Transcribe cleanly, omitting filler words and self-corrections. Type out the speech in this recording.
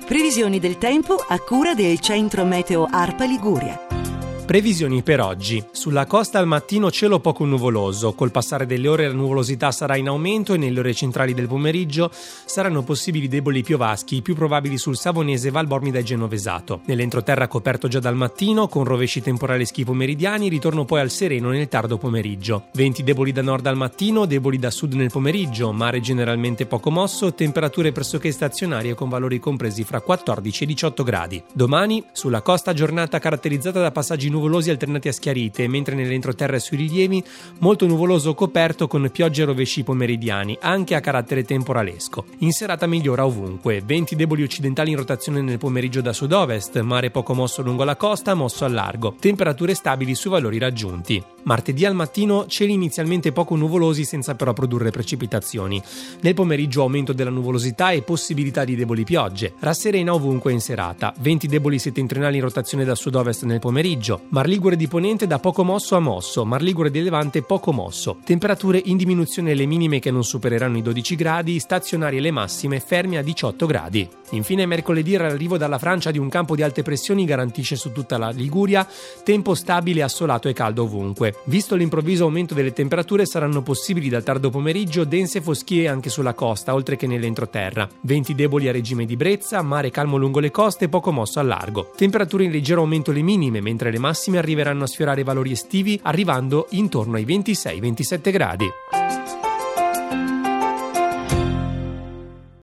Previsioni del tempo a cura del Centro Meteo ARPA Liguria. Previsioni per oggi. Sulla costa al mattino cielo poco nuvoloso, col passare delle ore la nuvolosità sarà in aumento e nelle ore centrali del pomeriggio saranno possibili deboli piovaschi, più probabili sul Savonese, Val Bormida e Genovesato. Nell'entroterra coperto già dal mattino, con rovesci temporaleschi pomeridiani, ritorno poi al sereno nel tardo pomeriggio. Venti deboli da nord al mattino, deboli da sud nel pomeriggio, mare generalmente poco mosso, temperature pressoché stazionarie con valori compresi fra 14 e 18 gradi. Domani, sulla costa giornata caratterizzata da passaggi nuvolosi alternati a schiarite, mentre nell'entroterra e sui rilievi molto nuvoloso coperto con piogge e rovesci pomeridiani, anche a carattere temporalesco. In serata migliora ovunque, venti deboli occidentali in rotazione nel pomeriggio da sud-ovest, mare poco mosso lungo la costa, mosso al largo, temperature stabili sui valori raggiunti. Martedì al mattino cieli inizialmente poco nuvolosi senza però produrre precipitazioni. Nel pomeriggio aumento della nuvolosità e possibilità di deboli piogge. Rasserena ovunque in serata, venti deboli settentrionali in rotazione da sud-ovest nel pomeriggio, Mar Ligure di Ponente da poco mosso a mosso, Mar Ligure di Levante poco mosso. Temperature in diminuzione, le minime che non supereranno i 12 gradi, stazionarie le massime fermi a 18 gradi. Infine mercoledì l'arrivo dalla Francia di un campo di alte pressioni garantisce su tutta la Liguria tempo stabile, assolato e caldo ovunque. Visto l'improvviso aumento delle temperature saranno possibili dal tardo pomeriggio dense foschie anche sulla costa, oltre che nell'entroterra. Venti deboli a regime di brezza, mare calmo lungo le coste, poco mosso al largo. Temperature in leggero aumento le minime, mentre le massime arriveranno a sfiorare i valori estivi, arrivando intorno ai 26-27 gradi.